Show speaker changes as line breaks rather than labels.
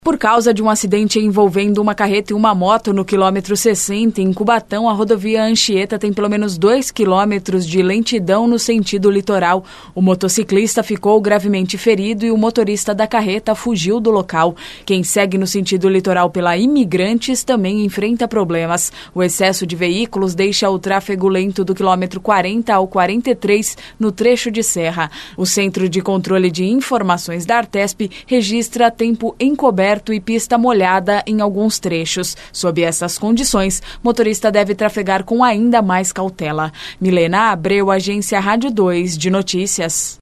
Por causa de um acidente envolvendo uma carreta e uma moto no quilômetro 60, em Cubatão, a rodovia Anchieta tem pelo menos 2 quilômetros de lentidão no sentido litoral. O motociclista ficou gravemente ferido e o motorista da carreta fugiu do local. Quem segue no sentido litoral pela Imigrantes também enfrenta problemas. O excesso de veículos deixa o tráfego lento do quilômetro 40 ao 43 no trecho de serra. O Centro de Controle de Informações da Artesp registra tempo encoberto e pista molhada em alguns trechos. Sob essas condições, motorista deve trafegar com ainda mais cautela. Milena Abreu, Agência Rádio 2 de Notícias.